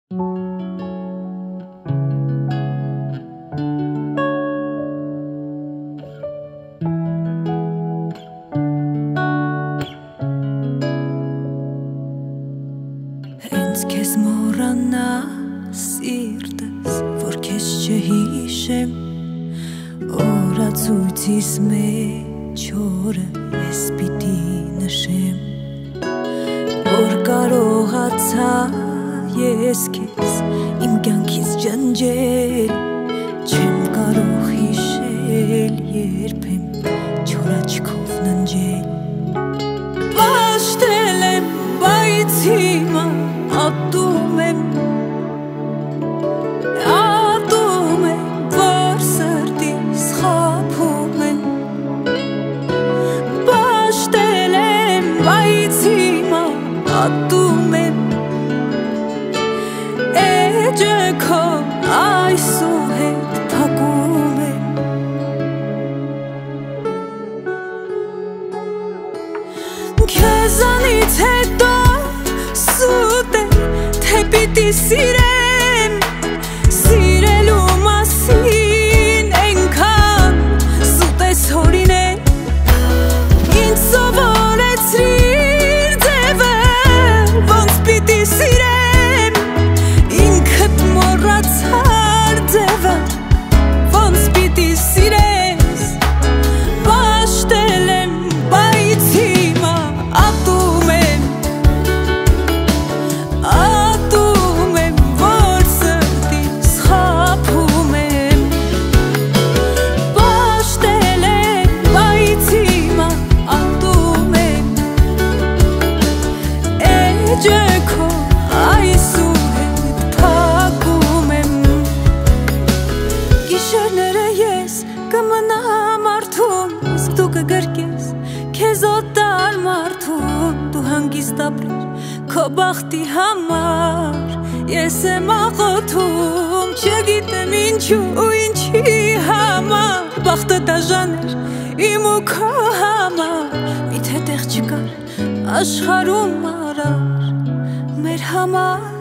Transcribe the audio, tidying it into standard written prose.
Հենց քեզ մոռանա սիրտս, որ քեզ չհիշեմ, օրացույցիս մեջ օրը ես պիտի նշեմ, որ կարողացա ես քեզ իմ կյանքից ջնջել, չեմ կարող հիշել երբեմ չոր աչքով ննջել, պաշտել եմ, բայց հիմա ատում եմ, որ սրտիս խաբում են, պաշտել եմ, բայց հիմա ատում եմ, էջը քո այսու հետ փակում եմ, քեզանից հետո սուտ է, թե պիտի սիրեմ, սիրելու մասին ենքան սուտ ես հորինել, ինձ սովորեցրիր ձևը, ոնց պիտի սիրեմ, ինքդ մոռացար ձևը, ոնց պիտի սիրես, պաշտել եմ, բայց հիմա ատում եմ, որ սրտիս խաբում եմ, պաշտել եմ, բայց հիմա ատում եմ, էջը քո այսու հետ փակում եմ, գիշերները ես կմնամ արթուն, իսկ դու կգրկես քեզ օտար մարդուն, դու հանգիստ ապրիր քո բախտի համար, ես եմ աղոթում, չգիտեմ ինչու ու ինչի համար, բախտը դաժան էր իմ ու քո համար, միթե տեղ չկար աշխարհում արար մեր համար